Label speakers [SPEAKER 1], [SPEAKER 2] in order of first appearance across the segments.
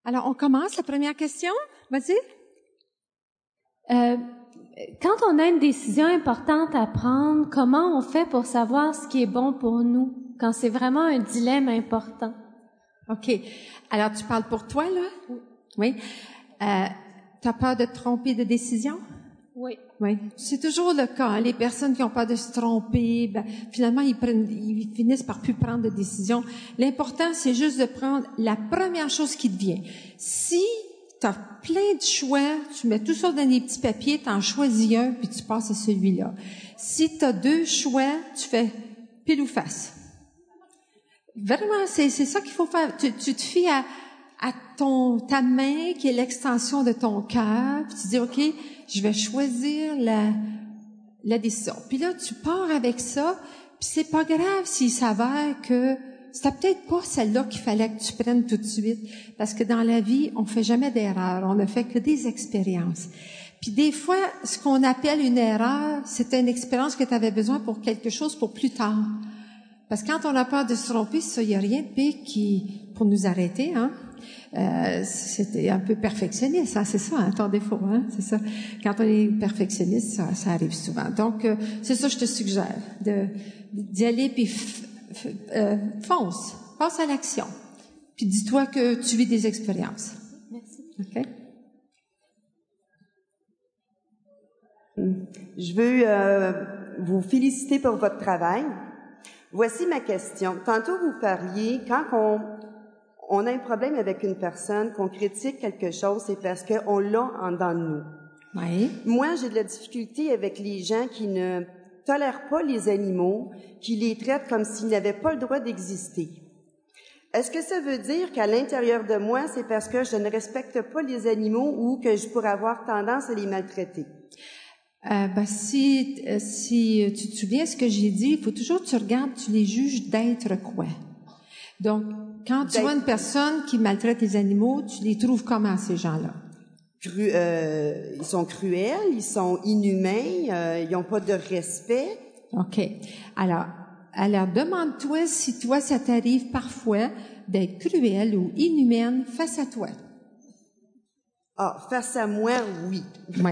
[SPEAKER 1] Alors, on commence la première question. Vas-y.
[SPEAKER 2] Quand on a une décision importante à prendre, comment on fait pour savoir ce qui est bon pour nous quand c'est vraiment un dilemme important?
[SPEAKER 1] OK. Alors, tu parles pour toi, là? Oui. T'as peur de te tromper de décision?
[SPEAKER 2] Oui.
[SPEAKER 1] Oui. C'est toujours le cas. Hein. Les personnes qui ont peur de se tromper, finalement, ils finissent par plus prendre de décision. L'important, c'est juste de prendre la première chose qui te vient. Si tu as plein de choix, tu mets tout ça dans des petits papiers, tu en choisis un, puis tu passes à celui-là. Si tu as 2 choix, tu fais pile ou face. Vraiment, c'est ça qu'il faut faire. Tu te fies à ta main qui est l'extension de ton cœur, puis tu dis, OK, je vais choisir la décision. Puis là, tu pars avec ça, puis c'est pas grave s'il s'avère que c'était peut-être pas celle-là qu'il fallait que tu prennes tout de suite, parce que dans la vie, on fait jamais d'erreur, on ne fait que des expériences. Puis des fois, ce qu'on appelle une erreur, c'était une expérience que tu avais besoin pour quelque chose pour plus tard. Parce que quand on a peur de se tromper, ça, il n'y a rien de pire pour nous arrêter, hein. C'était un peu perfectionniste, hein, c'est ça, hein, ton défaut, hein, c'est ça. Quand on est perfectionniste, ça arrive souvent. Donc, c'est ça que je te suggère, d'y aller, puis fonce à l'action. Puis dis-toi que tu vis des expériences.
[SPEAKER 2] Merci.
[SPEAKER 1] OK?
[SPEAKER 3] Je veux vous féliciter pour votre travail. Voici ma question. Tantôt, vous parliez, quand on a un problème avec une personne, qu'on critique quelque chose, c'est parce qu'on l'a en dedans de nous.
[SPEAKER 1] Oui.
[SPEAKER 3] Moi, j'ai de la difficulté avec les gens qui ne tolèrent pas les animaux, qui les traitent comme s'ils n'avaient pas le droit d'exister. Est-ce que ça veut dire qu'à l'intérieur de moi, c'est parce que je ne respecte pas les animaux ou que je pourrais avoir tendance à les maltraiter?
[SPEAKER 1] Si tu te souviens ce que j'ai dit, il faut toujours que tu regardes, tu les juges d'être quoi. Donc, quand tu vois une personne qui maltraite les animaux, tu les trouves comment, ces gens-là?
[SPEAKER 3] Ils sont cruels, ils sont inhumains, ils n'ont pas de respect.
[SPEAKER 1] OK. Alors, demande-toi si toi, ça t'arrive parfois d'être cruel ou inhumaine face à toi.
[SPEAKER 3] Ah, face à moi, oui.
[SPEAKER 1] Oui.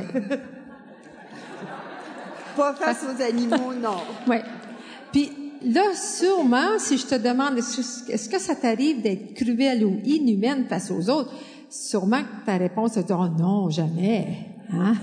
[SPEAKER 3] Pas face aux animaux, non.
[SPEAKER 1] Oui. Puis là, sûrement, si je te demande, est-ce que ça t'arrive d'être cruel ou inhumaine face aux autres, sûrement que ta réponse est « Oh non, jamais! » Hein?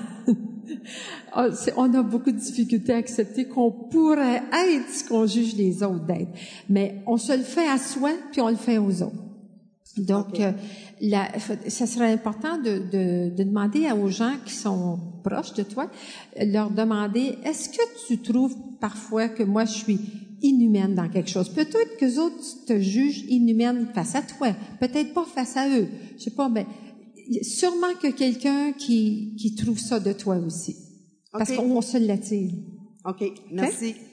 [SPEAKER 1] On a beaucoup de difficultés à accepter qu'on pourrait être ce qu'on juge les autres d'être. Mais on se le fait à soi, puis on le fait aux autres. Donc, okay. Ça serait important de demander aux gens qui sont proches de toi, leur demander, est-ce que tu trouves parfois que moi je suis inhumaine dans quelque chose? Peut-être que les autres te jugent inhumaine face à toi, peut-être pas face à eux. Je sais pas, mais sûrement que quelqu'un qui trouve ça de toi aussi. Parce
[SPEAKER 3] okay.
[SPEAKER 1] qu'on se l'attire.
[SPEAKER 3] OK, merci. Okay?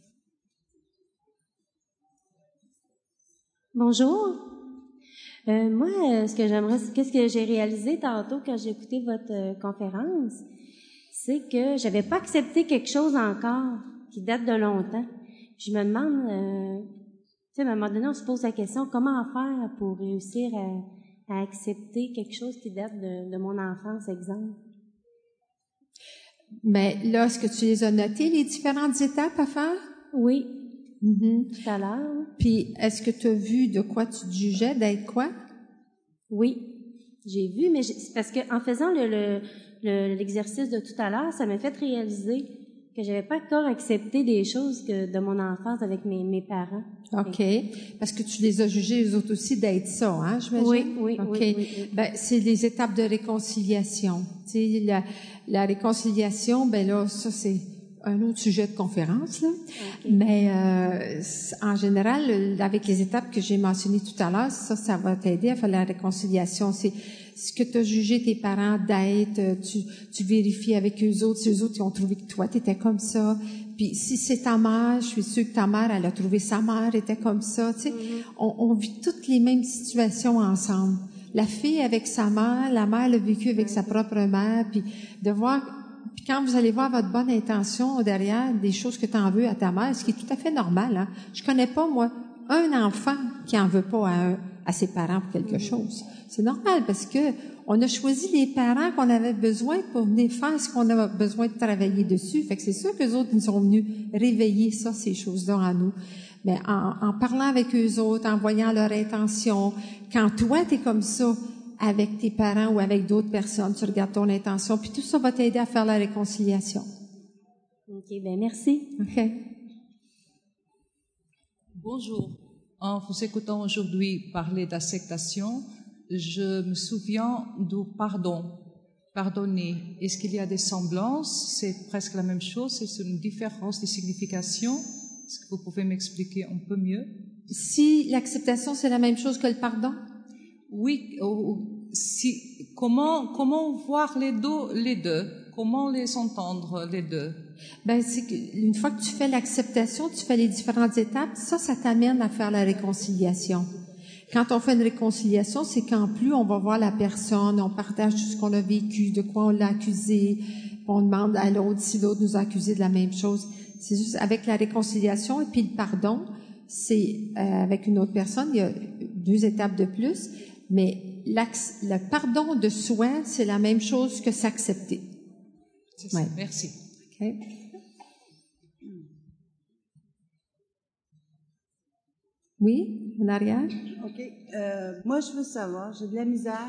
[SPEAKER 2] Bonjour. Moi, qu'est-ce que j'ai réalisé tantôt quand j'ai écouté votre conférence, c'est que j'avais pas accepté quelque chose encore qui date de longtemps. Je me demande, tu sais, à un moment donné, on se pose la question, comment faire pour réussir à accepter quelque chose qui date de mon enfance, exemple?
[SPEAKER 1] Mais là, est-ce que tu les as notées, les différentes étapes à faire?
[SPEAKER 2] Oui.
[SPEAKER 1] Mm-hmm.
[SPEAKER 2] Tout à l'heure.
[SPEAKER 1] Puis, est-ce que tu as vu de quoi tu te jugeais, d'être quoi?
[SPEAKER 2] Oui, j'ai vu, mais c'est parce que en faisant l'exercice de tout à l'heure, ça m'a fait réaliser que j'avais pas encore accepté des choses de mon enfance avec mes parents.
[SPEAKER 1] OK. Parce que tu les as jugés, eux autres aussi, d'être ça, hein, j'imagine?
[SPEAKER 2] Oui.
[SPEAKER 1] OK.
[SPEAKER 2] Oui.
[SPEAKER 1] Ben, c'est les étapes de réconciliation. Tu sais, la réconciliation, ben là, ça, c'est un autre sujet de conférence, là. Okay. Mais en général, avec les étapes que j'ai mentionnées tout à l'heure, ça va t'aider à faire la réconciliation. C'est ce que tu as jugé tes parents d'être, tu vérifies avec eux autres, si eux autres ils ont trouvé que toi, tu étais comme ça. Puis si c'est ta mère, je suis sûre que ta mère, elle a trouvé sa mère était comme ça. Tu sais, on vit toutes les mêmes situations ensemble. La fille avec sa mère, la mère l'a vécu avec sa propre mère, puis de voir... Puis quand vous allez voir votre bonne intention derrière des choses que tu en veux à ta mère, ce qui est tout à fait normal, hein. Je connais pas, moi, un enfant qui en veut pas à ses parents pour quelque chose. C'est normal parce que on a choisi les parents qu'on avait besoin pour venir faire ce qu'on a besoin de travailler dessus. Fait que c'est sûr que les autres nous sont venus réveiller ça, ces choses-là en nous. Mais en parlant avec eux autres, en voyant leur intention, quand toi, tu es comme ça avec tes parents ou avec d'autres personnes, tu regardes ton intention, puis tout ça va t'aider à faire la réconciliation.
[SPEAKER 2] OK, bien merci.
[SPEAKER 1] OK.
[SPEAKER 4] Bonjour. En vous écoutant aujourd'hui parler d'acceptation, je me souviens du pardon. Pardonner. Est-ce qu'il y a des semblances? C'est presque la même chose? C'est une différence de signification? Est-ce que vous pouvez m'expliquer un peu mieux?
[SPEAKER 1] Si l'acceptation, c'est la même chose que le pardon?
[SPEAKER 4] Oui. Comment voir les deux? Comment les entendre, les deux?
[SPEAKER 1] Ben, c'est qu'une fois que tu fais l'acceptation, tu fais les différentes étapes, ça t'amène à faire la réconciliation. Quand on fait une réconciliation, c'est qu'en plus, on va voir la personne, on partage tout ce qu'on a vécu, de quoi on l'a accusé, on demande à l'autre si l'autre nous a accusé de la même chose. C'est juste avec la réconciliation et puis le pardon, c'est avec une autre personne, il y a 2 étapes de plus, mais le pardon de soi, c'est la même chose que s'accepter.
[SPEAKER 4] C'est ça.
[SPEAKER 1] Ouais.
[SPEAKER 4] Merci.
[SPEAKER 1] Okay. Oui, en arrière?
[SPEAKER 5] OK. Moi, je veux savoir, j'ai de la misère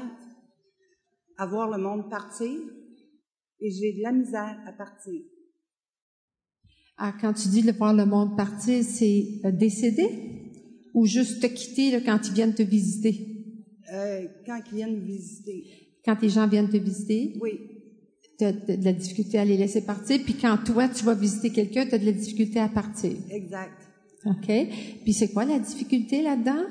[SPEAKER 5] à voir le monde partir et j'ai de la misère à partir.
[SPEAKER 1] Ah, quand tu dis de voir le monde partir, c'est décéder ou juste te quitter là, quand ils viennent te visiter?
[SPEAKER 5] Quand ils viennent me visiter.
[SPEAKER 1] Quand les gens viennent te visiter?
[SPEAKER 5] Oui.
[SPEAKER 1] Tu as de la difficulté à les laisser partir, puis quand toi, tu vas visiter quelqu'un, tu as de la difficulté à partir.
[SPEAKER 5] Exact.
[SPEAKER 1] OK. Puis c'est quoi la difficulté là-dedans?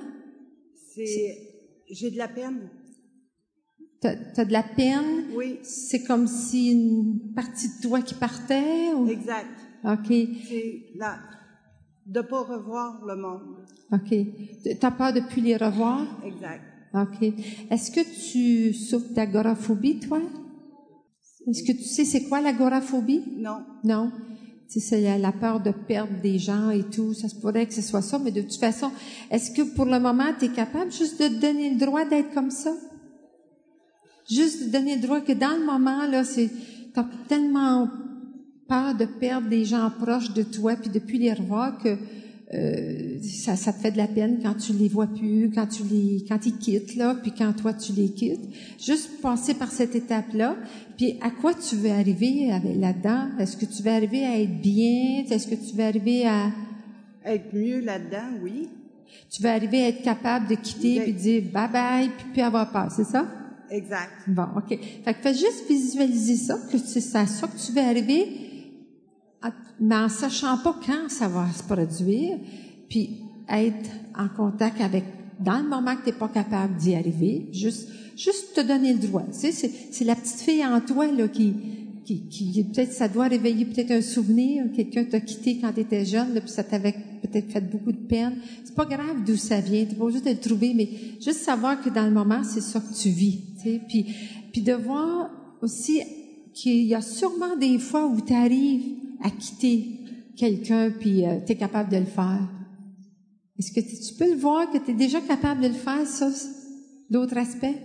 [SPEAKER 5] J'ai de la peine.
[SPEAKER 1] T'as de la peine?
[SPEAKER 5] Oui.
[SPEAKER 1] C'est comme si une partie de toi qui partait? Ou?
[SPEAKER 5] Exact.
[SPEAKER 1] OK.
[SPEAKER 5] C'est là, de pas revoir le monde.
[SPEAKER 1] OK. T'as peur de plus les revoir?
[SPEAKER 5] Exact.
[SPEAKER 1] OK. Est-ce que tu souffres d'agoraphobie, toi? Est-ce que tu sais c'est quoi l'agoraphobie?
[SPEAKER 5] Non.
[SPEAKER 1] Non. Tu sais, c'est la peur de perdre des gens et tout. Ça se pourrait que ce soit ça, mais de toute façon, est-ce que pour le moment, tu es capable juste de te donner le droit d'être comme ça? Juste de donner le droit que dans le moment, là, t'as tellement peur de perdre des gens proches de toi puis de plus les revoir que ça te fait de la peine quand tu les vois plus, quand ils quittent, là, puis quand toi tu les quittes. Juste passer par cette étape-là. Puis à quoi tu veux arriver là-dedans? Est-ce que tu veux arriver à être bien? Est-ce que tu veux arriver à...
[SPEAKER 5] Être mieux là-dedans, oui.
[SPEAKER 1] Tu veux arriver à être capable de quitter puis de dire bye-bye puis plus avoir peur, c'est ça?
[SPEAKER 5] Exact.
[SPEAKER 1] Bon, OK. Fait que fais juste visualiser ça, que c'est à ça que tu veux arriver, mais en sachant pas quand ça va se produire, puis être en contact avec, dans le moment que tu n'es pas capable d'y arriver, juste te donner le droit. Tu sais, c'est la petite fille en toi, là, qui peut-être, ça doit réveiller peut-être un souvenir, quelqu'un t'a quitté quand tu étais jeune, là, puis ça t'avait peut-être fait beaucoup de peine. C'est pas grave d'où ça vient, t'es pas obligé de le trouver, mais juste savoir que dans le moment, c'est ça que tu vis, tu sais, puis de voir aussi qu'il y a sûrement des fois où tu arrives à quitter quelqu'un, puis tu es capable de le faire. Est-ce que tu peux le voir, que tu es déjà capable de le faire, ça, d'autres aspects?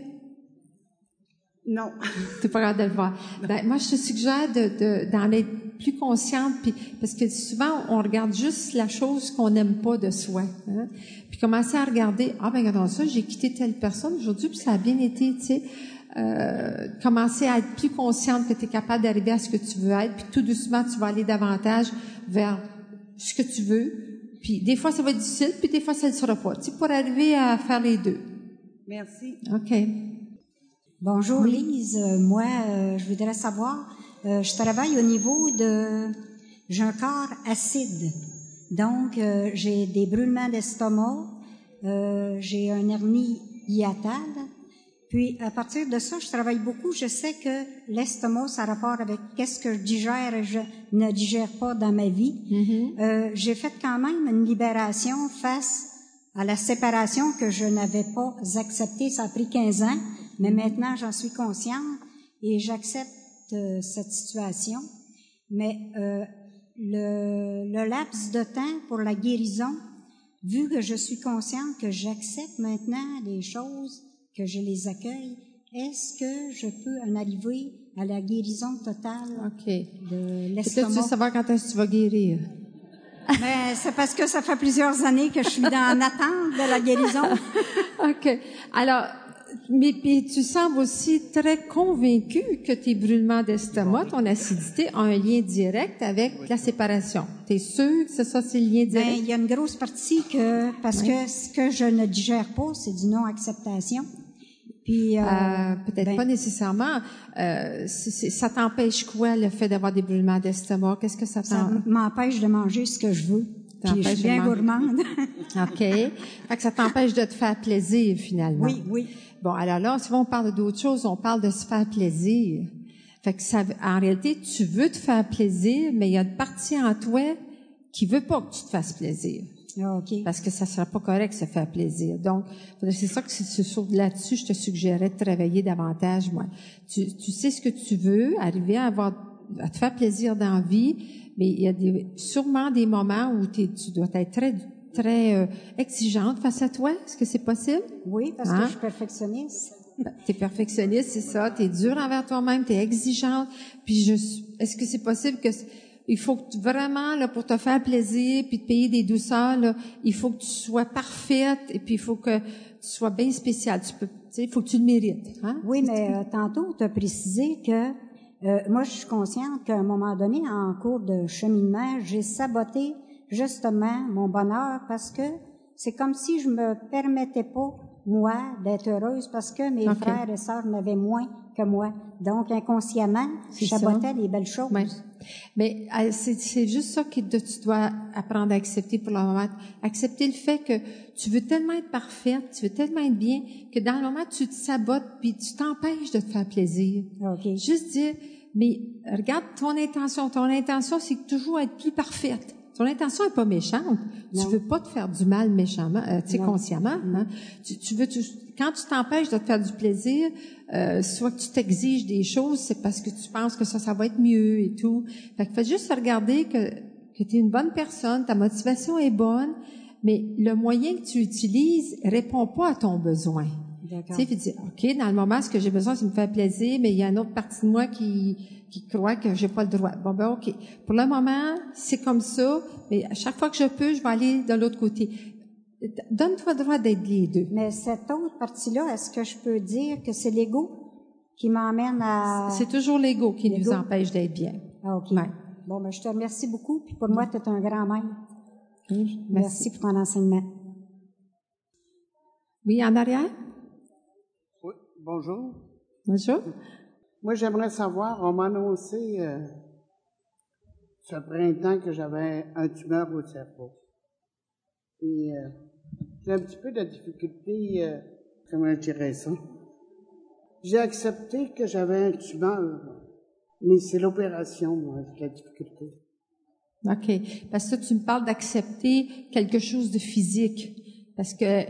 [SPEAKER 5] Non.
[SPEAKER 1] Tu n'es pas capable de le voir. Ben, moi, je te suggère d'en être plus consciente, puis parce que souvent, on regarde juste la chose qu'on n'aime pas de soi. Hein? Puis commencer à regarder, ben regardons ça, j'ai quitté telle personne aujourd'hui, puis ça a bien été, tu sais. Commencer à être plus consciente que tu es capable d'arriver à ce que tu veux être, puis tout doucement, tu vas aller davantage vers ce que tu veux. Puis des fois, ça va être difficile, puis des fois, ça ne le sera pas. Tu sais, pour arriver à faire les deux.
[SPEAKER 5] Merci.
[SPEAKER 1] OK.
[SPEAKER 6] Bonjour, oui. Lise. Moi, je voudrais savoir, je travaille au niveau j'ai un corps acide. Donc, j'ai des brûlements d'estomac, j'ai un hernie hiatale. Puis, à partir de ça, je travaille beaucoup. Je sais que l'estomac, ça a rapport avec qu'est-ce que je digère et je ne digère pas dans ma vie. Mm-hmm. J'ai fait quand même une libération face à la séparation que je n'avais pas acceptée. Ça a pris 15 ans, mais maintenant, j'en suis consciente et j'accepte cette situation. Mais le laps de temps pour la guérison, vu que je suis consciente que j'accepte maintenant les choses, que je les accueille, est-ce que je peux en arriver à la guérison totale
[SPEAKER 1] OK.
[SPEAKER 6] de
[SPEAKER 1] Peut-être tu veux
[SPEAKER 6] l'estomac?
[SPEAKER 1] savoir quand est-ce que tu vas guérir.
[SPEAKER 6] Mais c'est parce que ça fait plusieurs années que je suis dans l'attente de la guérison.
[SPEAKER 1] OK. Alors, mais puis tu sembles aussi très convaincu que tes brûlements d'estomac, ton acidité, ont un lien direct avec la séparation. T'es sûr que c'est le lien
[SPEAKER 6] Ben,
[SPEAKER 1] direct?
[SPEAKER 6] il y a une grosse partie parce que ce que je ne digère pas, c'est du non-acceptation. Puis
[SPEAKER 1] Peut-être pas nécessairement. Ça t'empêche quoi, le fait d'avoir des brûlements d'estomac? Qu'est-ce que ça
[SPEAKER 6] ça m'empêche de manger ce que je veux. Puis je suis bien gourmande.
[SPEAKER 1] OK. Fait que ça t'empêche de te faire plaisir, finalement.
[SPEAKER 6] Oui, oui.
[SPEAKER 1] Bon, alors là, souvent on parle d'autre chose, on parle de se faire plaisir. Fait que en réalité, tu veux te faire plaisir, mais il y a une partie en toi qui veut pas que tu te fasses plaisir.
[SPEAKER 6] OK.
[SPEAKER 1] Parce que ça sera pas correct de se faire plaisir. Donc, c'est ça que là-dessus, je te suggérais de travailler davantage, moi. Tu sais ce que tu veux, arriver à te faire plaisir dans la vie, mais il y a sûrement des moments où tu dois être très exigeante face à toi. Est-ce que c'est possible?
[SPEAKER 6] Oui, parce que je suis perfectionniste.
[SPEAKER 1] T'es perfectionniste, c'est ça. T'es dur envers toi-même, t'es exigeante. Puis est-ce que c'est possible que il faut que vraiment là pour te faire plaisir puis te payer des douceurs là, il faut que tu sois parfaite et puis il faut que tu sois bien spéciale. Il faut que tu le mérites. Hein?
[SPEAKER 6] Oui, mais tantôt tu as précisé que moi je suis consciente qu'à un moment donné en cours de cheminement, j'ai saboté justement mon bonheur parce que c'est comme si je me permettais pas moi d'être heureuse parce que mes frères et sœurs n'avaient moins que moi. Donc inconsciemment, je sabotais les belles choses.
[SPEAKER 1] Ouais. Mais c'est juste ça que tu dois apprendre à accepter pour le moment. Accepter le fait que tu veux tellement être parfaite, tu veux tellement être bien, que dans le moment, tu te sabotes puis tu t'empêches de te faire plaisir.
[SPEAKER 6] Okay.
[SPEAKER 1] Juste dire, mais regarde ton intention. Ton intention, c'est toujours être plus parfaite. Ton intention est pas méchante.
[SPEAKER 6] Non.
[SPEAKER 1] Tu veux pas te faire du mal méchamment, consciemment. Hein? Quand tu t'empêches de te faire du plaisir, soit que tu t'exiges des choses, c'est parce que tu penses que ça va être mieux et tout. Fait que fais juste regarder que tu es une bonne personne, ta motivation est bonne, mais le moyen que tu utilises répond pas à ton besoin.
[SPEAKER 6] D'accord.
[SPEAKER 1] Tu sais, puis dire, OK, dans le moment, ce que j'ai besoin, c'est de me faire plaisir, mais il y a une autre partie de moi qui croit que j'ai pas le droit. Bon, ben, OK. Pour le moment, c'est comme ça, mais à chaque fois que je peux, je vais aller de l'autre côté. Donne-toi le droit d'être les deux.
[SPEAKER 6] Mais cette autre partie-là, est-ce que je peux dire que c'est l'ego qui m'emmène à...
[SPEAKER 1] C'est toujours l'ego qui nous empêche d'être bien.
[SPEAKER 6] Ah, OK.
[SPEAKER 1] Ouais.
[SPEAKER 6] Bon, ben, je te remercie beaucoup, puis pour moi, tu es un grand maître.
[SPEAKER 1] Oui,
[SPEAKER 6] Merci pour ton enseignement.
[SPEAKER 1] Oui, en arrière?
[SPEAKER 7] Oui, bonjour.
[SPEAKER 1] Bonjour.
[SPEAKER 7] Moi, j'aimerais savoir, on m'a annoncé ce printemps que j'avais un tumeur au cerveau. Et j'ai un petit peu de difficulté, comment je dirais ça. J'ai accepté que j'avais un tumeur, mais c'est l'opération, moi, la difficulté.
[SPEAKER 1] OK. Parce que tu me parles d'accepter quelque chose de physique. Parce que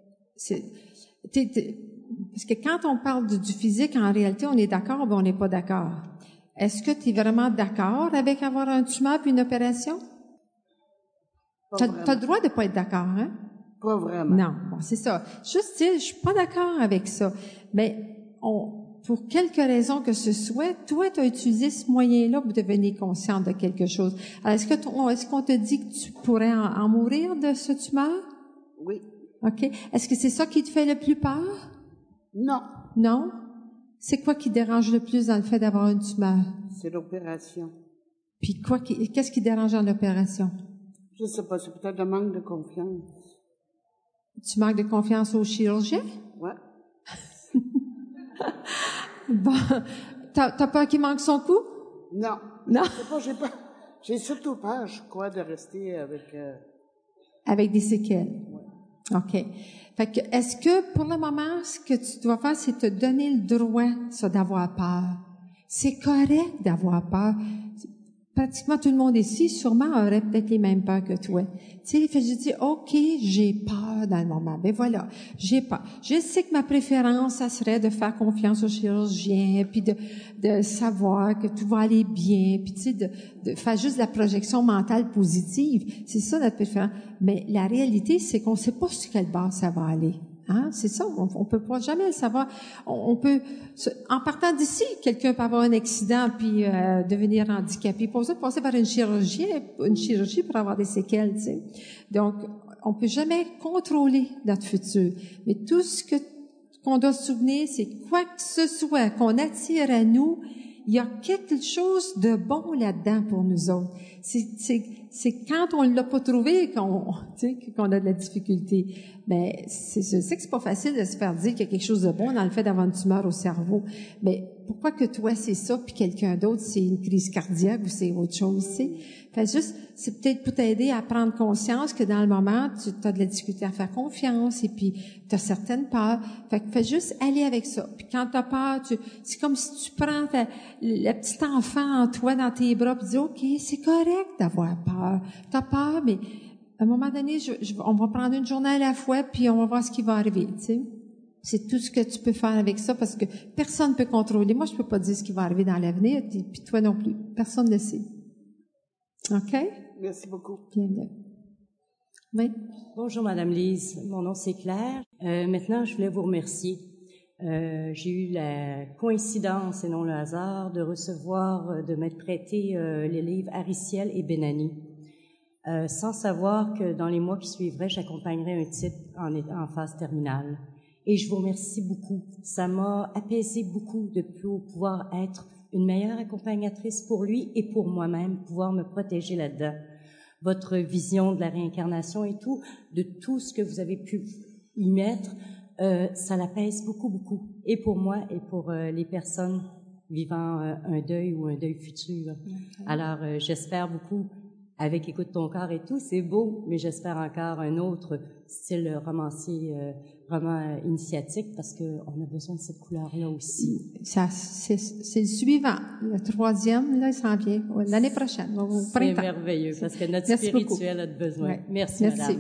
[SPEAKER 1] parce que quand on parle du physique, en réalité, on est d'accord ou on n'est pas d'accord. Est-ce que tu es vraiment d'accord avec avoir un tumeur puis une opération? Tu as le droit de pas être d'accord, hein?
[SPEAKER 7] Pas vraiment.
[SPEAKER 1] Non, bon, c'est ça. Juste dire, je suis pas d'accord avec ça. Mais pour quelque raison que ce soit, toi, tu as utilisé ce moyen-là pour devenir consciente de quelque chose. Alors, est-ce qu'on te dit que tu pourrais en mourir de ce tumeur?
[SPEAKER 7] Oui.
[SPEAKER 1] OK. Est-ce que c'est ça qui te fait le plus peur?
[SPEAKER 7] Non.
[SPEAKER 1] Non? C'est quoi qui dérange le plus dans le fait d'avoir une tumeur?
[SPEAKER 7] C'est l'opération.
[SPEAKER 1] Puis qu'est-ce qui dérange dans l'opération?
[SPEAKER 7] Je sais pas, c'est peut-être un manque de confiance.
[SPEAKER 1] Tu manques de confiance au chirurgien?
[SPEAKER 7] Ouais.
[SPEAKER 1] Bon. T'as peur qu'il manque son coup?
[SPEAKER 7] Non.
[SPEAKER 1] Non?
[SPEAKER 7] J'ai surtout peur, je crois, de rester avec...
[SPEAKER 1] Avec des séquelles. Ouais. OK. Fait que, est-ce que, pour le moment, ce que tu dois faire, c'est te donner le droit, ça, d'avoir peur. C'est correct d'avoir peur. pratiquement tout le monde ici, sûrement, aurait peut-être les mêmes peurs que toi. Tu sais, fait que je dis, OK, j'ai peur dans le moment. Ben voilà, j'ai peur. Je sais que ma préférence, ça serait de faire confiance au chirurgien, puis de savoir que tout va aller bien, puis tu sais, de faire juste la projection mentale positive. C'est ça notre préférence. Mais la réalité, c'est qu'on sait pas sur quelle base ça va aller. Hein? C'est ça, on peut pas jamais le savoir. On peut, en partant d'ici, quelqu'un peut avoir un accident puis devenir handicapé. Pas besoin de passer par une chirurgie pour avoir des séquelles, tu sais. Donc, on peut jamais contrôler notre futur. Mais tout ce qu'on doit se souvenir, c'est quoi que ce soit qu'on attire à nous, il y a quelque chose de bon là-dedans pour nous autres. C'est quand on l'a pas trouvé qu'on a de la difficulté. Mais je sais que c'est pas facile de se faire dire qu'il y a quelque chose de bon dans le fait d'avoir une tumeur au cerveau. Mais pourquoi que toi c'est ça puis quelqu'un d'autre c'est une crise cardiaque ou c'est autre chose, tu sais? Fait juste, c'est peut-être pour t'aider à prendre conscience que dans le moment, tu as de la difficulté à faire confiance et puis tu as certaines peurs. Fait que fais juste aller avec ça. Puis quand tu as peur, c'est comme si tu prends le petit enfant en toi dans tes bras puis dis OK, c'est correct d'avoir peur. Tu as peur, mais à un moment donné, on va prendre une journée à la fois puis on va voir ce qui va arriver, tu sais. C'est tout ce que tu peux faire avec ça parce que personne ne peut contrôler. Moi, je peux pas dire ce qui va arriver dans l'avenir, puis toi non plus. Personne ne le sait. OK?
[SPEAKER 7] Merci beaucoup.
[SPEAKER 1] Bienvenue. Oui.
[SPEAKER 8] Bonjour, Madame Lise. Mon nom, c'est Claire. Maintenant, je voulais vous remercier. J'ai eu la coïncidence et non le hasard de recevoir, de m'être prêté les livres Ariciel et Benani. Sans savoir que dans les mois qui suivraient, j'accompagnerais un titre en phase terminale. Et je vous remercie beaucoup. Ça m'a apaisé beaucoup de pouvoir être une meilleure accompagnatrice pour lui et pour moi-même, pouvoir me protéger là-dedans. Votre vision de la réincarnation et tout, de tout ce que vous avez pu y mettre, ça l'apaise beaucoup, beaucoup. Et pour moi et pour les personnes vivant un deuil ou un deuil futur. Alors, j'espère beaucoup, avec Écoute ton corps et tout, c'est beau, mais j'espère encore un autre style romancier vraiment initiatique parce qu'on a besoin de cette couleur-là aussi.
[SPEAKER 1] C'est le suivant. Le troisième, là, il s'en vient. L'année prochaine.
[SPEAKER 8] C'est merveilleux parce que notre spirituel a besoin. Ouais. Merci, madame.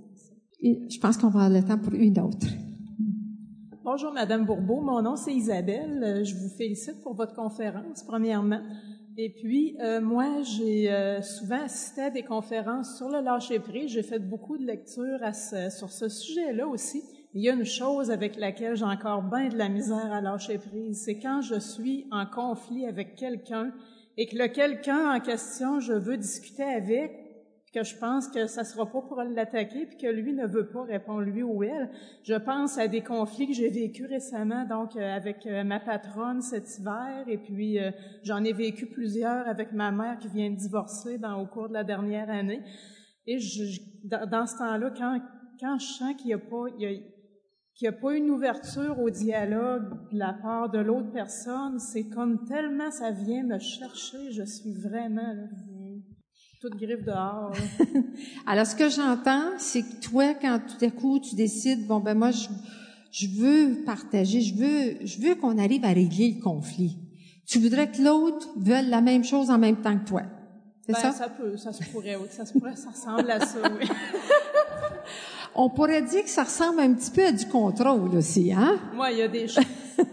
[SPEAKER 1] Je pense qu'on va avoir le temps pour une autre.
[SPEAKER 9] Bonjour, Madame Bourbeau. Mon nom, c'est Isabelle. Je vous félicite pour votre conférence, premièrement. Et puis, moi, j'ai souvent assisté à des conférences sur le lâcher-prise. J'ai fait beaucoup de lectures sur ce sujet-là aussi. Il y a une chose avec laquelle j'ai encore bien de la misère à lâcher prise, c'est quand je suis en conflit avec quelqu'un et que le quelqu'un en question, je veux discuter avec, que je pense que ça sera pas pour l'attaquer, puis que lui ne veut pas répondre, lui ou elle. Je pense à des conflits que j'ai vécus récemment, donc avec ma patronne cet hiver, et puis j'en ai vécu plusieurs avec ma mère qui vient de divorcer au cours de la dernière année. Et dans ce temps-là, quand je sens qu'il n'y a pas une ouverture au dialogue de la part de l'autre personne, c'est comme tellement ça vient me chercher, je suis vraiment toute griffe dehors.
[SPEAKER 1] Alors, ce que j'entends, c'est que toi, quand tout à coup, tu décides, bon, ben moi, je veux partager, je veux qu'on arrive à régler le conflit. Tu voudrais que l'autre veuille la même chose en même temps que toi. C'est ça?
[SPEAKER 9] Ça ressemble à ça, oui.
[SPEAKER 1] On pourrait dire que ça ressemble un petit peu à du contrôle aussi, hein?
[SPEAKER 9] Moi, il y a des choses.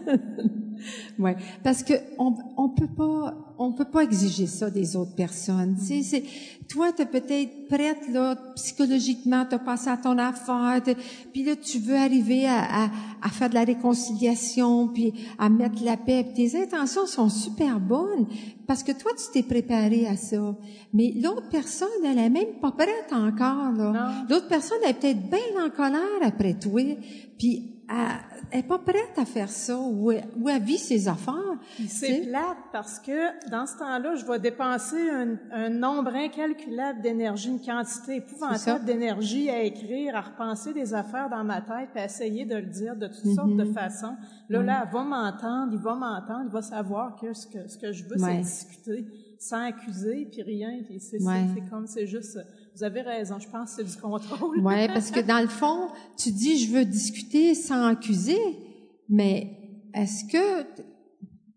[SPEAKER 1] Ouais, parce que on peut pas exiger ça des autres personnes. Tu sais, toi, t'es peut-être prête là psychologiquement, t'as passé à ton affaire, puis là tu veux arriver à faire de la réconciliation, puis à mettre la paix. Puis tes intentions sont super bonnes parce que toi tu t'es préparé à ça. Mais l'autre personne, elle est même pas prête encore là.
[SPEAKER 9] Non.
[SPEAKER 1] L'autre personne elle est peut-être bien en colère après toi, puis elle est pas prête à faire ça ou elle vit ses affaires.
[SPEAKER 9] C'est plate parce que dans ce temps-là, je vais dépenser un nombre incalculable d'énergie, une quantité épouvantable d'énergie à écrire, à repenser des affaires dans ma tête, puis à essayer de le dire de toutes sortes de façons. Là, elle va m'entendre, il va savoir que ce que je veux, c'est discuter sans accuser, puis rien. Puis c'est juste... Vous avez raison, je pense que c'est du contrôle.
[SPEAKER 1] Oui, parce que dans le fond, tu dis, je veux discuter sans accuser, mais est-ce que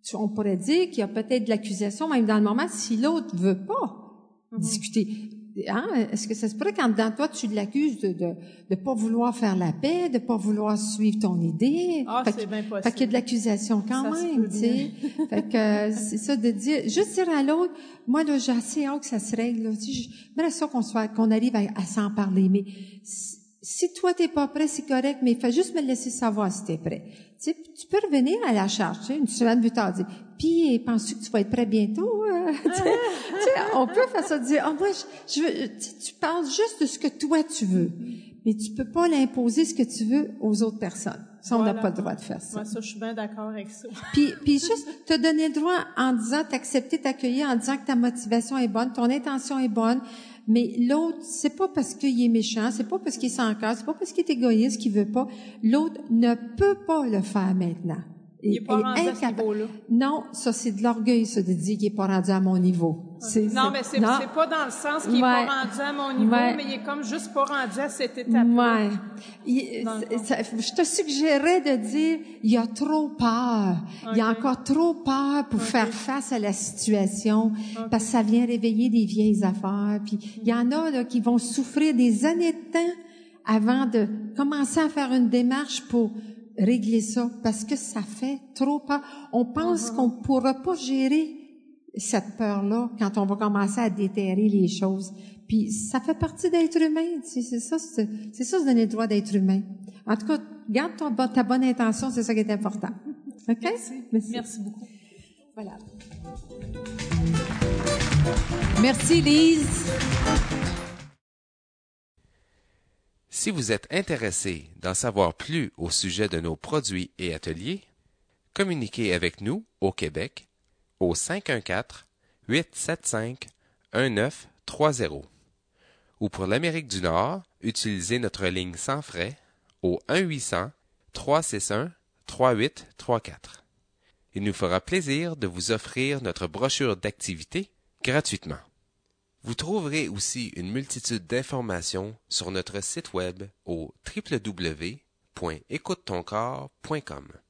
[SPEAKER 1] on pourrait dire qu'il y a peut-être de l'accusation, même dans le moment, si l'autre veut pas discuter. Hein? Est-ce que ça se pourrait qu'en dedans de toi, tu l'accuses de pas vouloir faire la paix, de pas vouloir suivre ton idée?
[SPEAKER 9] C'est bien possible.
[SPEAKER 1] Fait qu'il y a de l'accusation quand même, tu sais. Fait que, c'est ça de dire, juste dire à l'autre, moi, là, j'ai assez hâte que ça se règle, là. Tu sais, j'aimerais ça qu'on arrive à s'en parler. Mais, si toi, t'es pas prêt, c'est correct, mais fais juste me laisser savoir si t'es prêt. Tu sais, tu peux revenir à la charge, tu sais, une semaine plus tard, dire, puis, penses-tu que tu vas être prêt bientôt? Tu sais, on peut faire ça, dire, moi, je veux, tu parles juste de ce que toi tu veux, mais tu peux pas l'imposer ce que tu veux aux autres personnes. Ça, on n'a pas le droit de faire ça.
[SPEAKER 9] Moi, ça, je suis bien d'accord avec ça.
[SPEAKER 1] Puis juste te donner le droit en disant, t'accepter, t'accueillir, en disant que ta motivation est bonne, ton intention est bonne, mais l'autre, c'est pas parce qu'il est méchant, c'est pas parce qu'il est sans cœur, c'est pas parce qu'il est égoïste qu'il veut pas. L'autre ne peut pas le faire maintenant.
[SPEAKER 9] Il n'est pas rendu à ce niveau-là.
[SPEAKER 1] Non, ça, c'est de l'orgueil, ça, de dire qu'il n'est pas rendu à mon niveau.
[SPEAKER 9] Non, mais c'est pas dans le sens qu'il n'est pas rendu à mon niveau, mais il est comme juste pas rendu à cette étape-là.
[SPEAKER 1] Je te suggérais de dire, il y a trop peur. Il y a encore trop peur pour faire face à la situation, parce que ça vient réveiller des vieilles affaires. Puis il y en a là, qui vont souffrir des années de temps avant de commencer à faire une démarche pour régler ça, parce que ça fait trop peur. On pense qu'on pourra pas gérer cette peur-là quand on va commencer à déterrer les choses. Puis ça fait partie d'être humain. C'est ça, se donner le droit d'être humain. En tout cas, garde ta bonne intention, c'est ça qui est important. OK?
[SPEAKER 9] Merci beaucoup.
[SPEAKER 1] Voilà.
[SPEAKER 10] Merci, Lise.
[SPEAKER 11] Si vous êtes intéressé d'en savoir plus au sujet de nos produits et ateliers, communiquez avec nous au Québec au 514-875-1930 ou pour l'Amérique du Nord, utilisez notre ligne sans frais au 1-800-361-3834. Il nous fera plaisir de vous offrir notre brochure d'activités gratuitement. Vous trouverez aussi une multitude d'informations sur notre site web au www.écoutetoncorps.com.